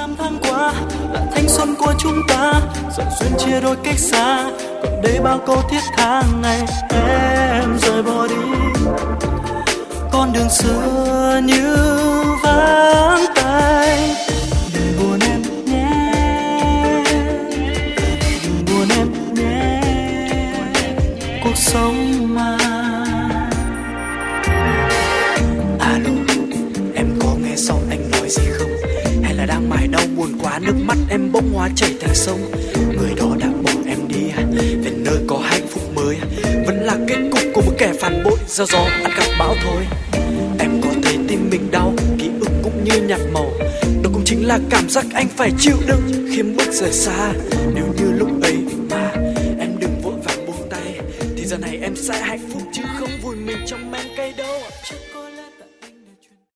năm tháng qua là thanh xuân của chúng ta, giờ duyên chia đôi cách xa, còn đây bao câu thiết tha ngày em rời bỏ đi. Con đường xưa như vắng tay, đừng buồn em nhé, đừng buồn em nhé, cuộc sống mà. Alo, em có nghe rõ anh nói gì không? Hay là đang mải đau buồn quá, nước mắt em bỗng hóa chảy thành sông? Người đó đã bỏ em đi về nơi có hạnh phúc mới, vẫn là kết cục của một kẻ phản bội, gieo gió ăn gặp bão thôi. Em có thấy tim mình đau, ký ức cũng như nhạt màu, đó cũng chính là cảm giác anh phải chịu đựng khi bước rời xa. Nếu như